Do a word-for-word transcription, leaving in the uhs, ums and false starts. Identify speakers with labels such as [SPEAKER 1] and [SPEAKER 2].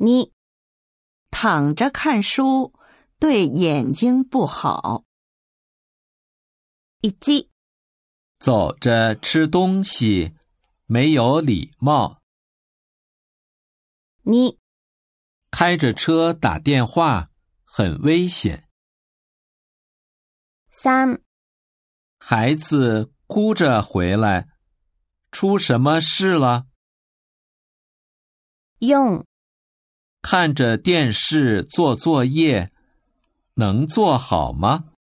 [SPEAKER 1] 你躺着看书对眼睛不好。
[SPEAKER 2] いち、
[SPEAKER 3] 走着吃东西没有礼貌。
[SPEAKER 1] 你
[SPEAKER 3] 开着车打电话很危险。
[SPEAKER 2] 三、
[SPEAKER 3] 孩子哭着回来，出什么事了？
[SPEAKER 2] 四、
[SPEAKER 3] 看着电视做作业，能做好吗？